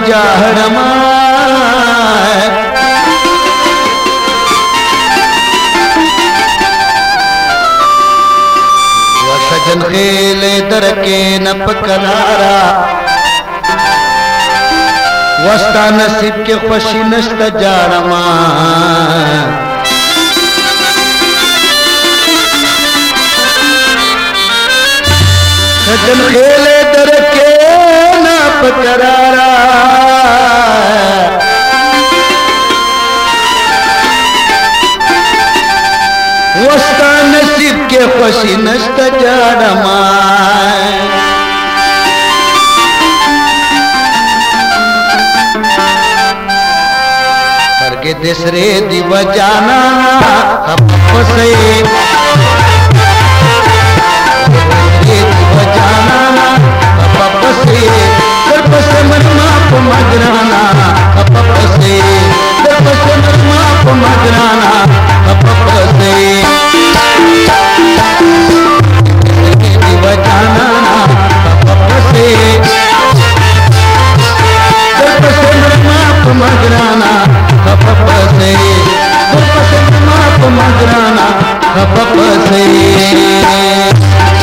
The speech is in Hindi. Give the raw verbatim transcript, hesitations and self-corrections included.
जाहरमा सजन खेले दर के न पकनारा वस्ता नसीब के खुशी नस्त जारमा सजन खेले दर के न पकनारा वस्ता नसीब के खुशी नस्त जारमा करके देसरे दिव जाना से दिव जाना से गर्भ से मरमा को मजराना से गर्भ से मरमा को मजराना से दिव जाना से गर्भ से मरमा को मजराना से गर्भ से मरमा को मजराना से